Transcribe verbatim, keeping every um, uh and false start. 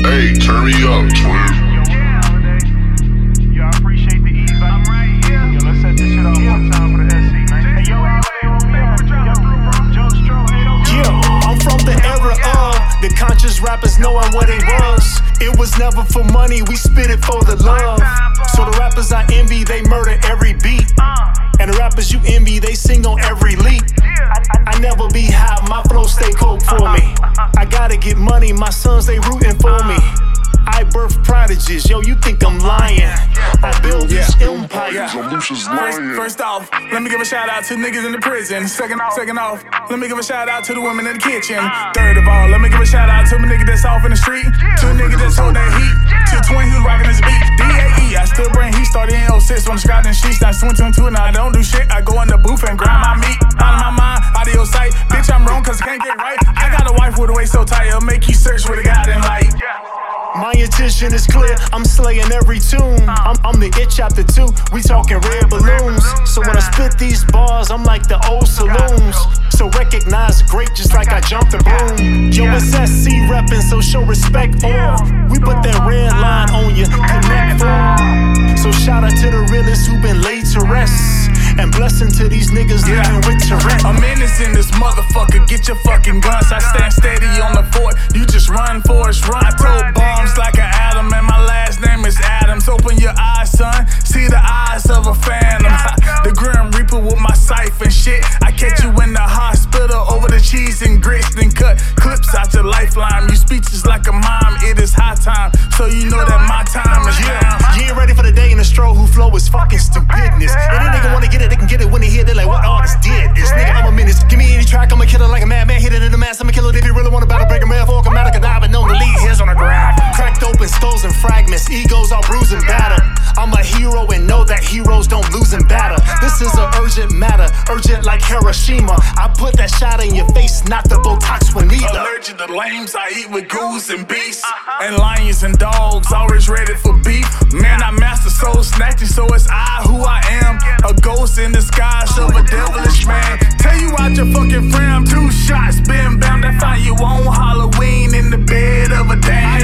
Hey, turn me up, twin. The conscious rappers knowing what it was. It was never for money, we spit it for the love. So the rappers I envy, they murder every beat. And the rappers you envy, they sing on every leap. I, I, I never be high, my flow stay cold for me. I gotta get money, my sons they rooting for me. I birth prodigies, yo, you think I'm lying? I build these yeah. empires. Yeah. First, first off, let me give a shout out to niggas in the prison. Second off, second off, let me give a shout out to the women in the kitchen. Third of all, let me give a shout out to my nigga that's off in the street. To a nigga that's hold that heat. To a twin who's rocking his beat. D A E, I still bring heat. Started in oh six when I scratched in sheets. Now twenty twenty-two and I don't do shit. I go in the booth and grind my meat. Out of my mind, out of your sight. Bitch, I'm wrong cause I can't get right. I got a wife with a waist so tight, it'll make you search with a goddamn light. My intention is clear, I'm slaying every tune. I'm, I'm the It Chapter two, we talking red balloons. So when I spit these bars, I'm like the old saloons. So recognize great just like I jumped the broom. Yo, it's S C reppin', so show respect all. We put that red line on you, connect for. So shout out to the realists who been laid to rest. And blessing to these niggas yeah. living with Tourette. A menace in this motherfucker, get your fucking guns. I stand steady on the fort, you just run for us, run. I told bombs like an atom, and my last name is Adams. Open your eyes, son, see the eyes of a phantom. The Grim Reaper with my scythe and shit. I catch you in the hospital over the cheese and grits, then cut clips out your lifeline. You speeches like a mime, it is high time, so you know that my time is yeah. down. You ain't ready for the day in the stroll who flow is fucking stupidness. Any nigga wanna get it, they can get it when they hear. They like, what artist did this? Nigga, I'm a menace. Give me any track, I'ma kill it like a madman. Hit it in the mass, I'ma kill it if you really wanna battle. Break a metaphor, come out, I can dive and know the lead. Here's on the ground. Cracked open skulls and fragments, egos all bruised and battered. I'm a hero and know that heroes don't lose and batter. This is an urgent matter, urgent like Hiroshima. I put that shot in your face, not the Botox with neither. Allergic to lames, I eat with goose and beasts. And lions and dogs, always ready for beef. Man, I master soul snatching, so it's I who I am. A ghost in disguise of a devilish man. Tell you out your fucking friend, two shots, bam bam. That find you on Halloween in the bed of a dam.